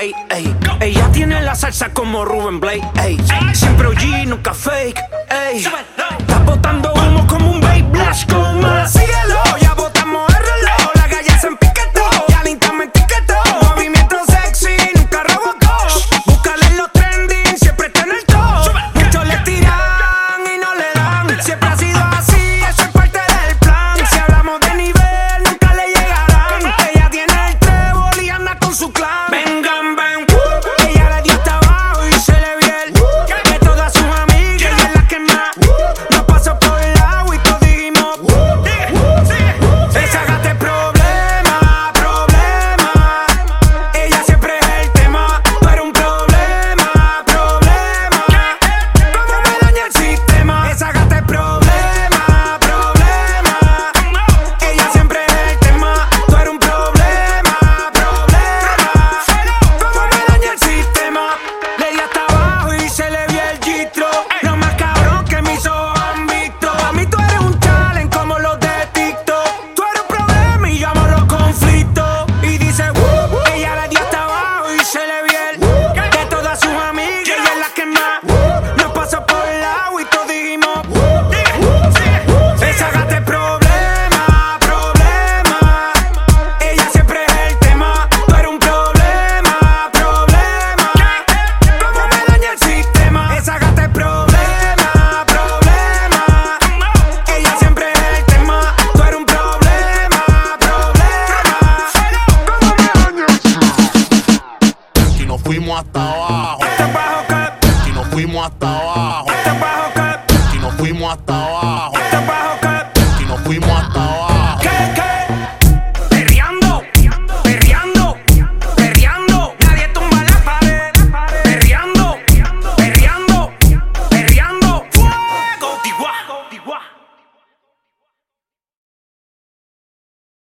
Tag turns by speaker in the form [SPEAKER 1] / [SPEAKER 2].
[SPEAKER 1] late, ey. Ella tiene la salsa como Ruben Blake, ey. Siempre OG, nunca fake, ey. Está botando humo como un babe blast con más. Síguelo, ya botamos el reloj. La calle se empiquetó, ya Linta me etiquetó. Movimiento sexy, nunca rebotó. Búscale en los trending, siempre está en el top. Muchos le tiran y no le dan. Siempre ha sido así, eso es parte del plan. Si hablamos de nivel, nunca le llegarán. Ella tiene el trébol y anda con su clan. Vengan, ven, ella le dio hasta abajo y se le vio el de todas sus amigas, ella es la que más nos pasó por el agua y todos dijimos esa gata es problema, problema. Ella siempre es el tema, tú eres un problema, problema. Cómo me daña el sistema. Esa gata es problema, problema. Ella siempre es el tema, tú eres un problema, problema. Cómo me daña el sistema. Le di hasta abajo y se le vio el gistro. Lo más cabrón que mis ojos han visto. A mí tú eres un challenge como los de TikTok. Tú eres un problema y yo amo los conflictos. Y dice, ella le dio hasta abajo y se le vio el de todas sus amigas, ella es la que más nos pasó por el agua y todos dijimos esa gata es problema, problema. Ella siempre es el tema, tú eres un problema, problema. Cómo me daña el sistema. Esa gata es problema, problema. Ella siempre es el tema, tú eres un problema, problema. Cómo me daña el sistema.
[SPEAKER 2] Y nos fuimos hasta abajo.
[SPEAKER 1] Hasta abajo que,
[SPEAKER 2] Y nos fuimos hasta abajo.
[SPEAKER 1] hasta abajo que.
[SPEAKER 2] Y nos fuimos hasta abajo.